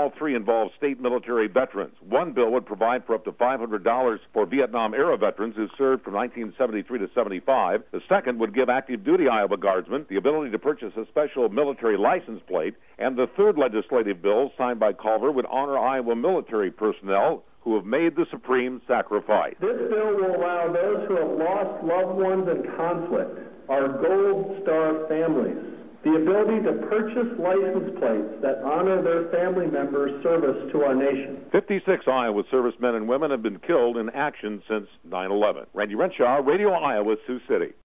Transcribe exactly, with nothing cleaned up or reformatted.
All three involve state military veterans. One bill would provide for up to five hundred dollars for Vietnam-era veterans who served from nineteen seventy-three to seventy-five. The second would give active-duty Iowa Guardsmen the ability to purchase a special military license plate. And the third legislative bill, signed by Culver, would honor Iowa military personnel who have made the supreme sacrifice. This bill will allow those who have lost loved ones in conflict, our Gold Star families, the ability to purchase license plates that honor their family members' service to our nation. fifty-six Iowa servicemen and women have been killed in action since nine eleven. Randy Renshaw, Radio Iowa, Sioux City.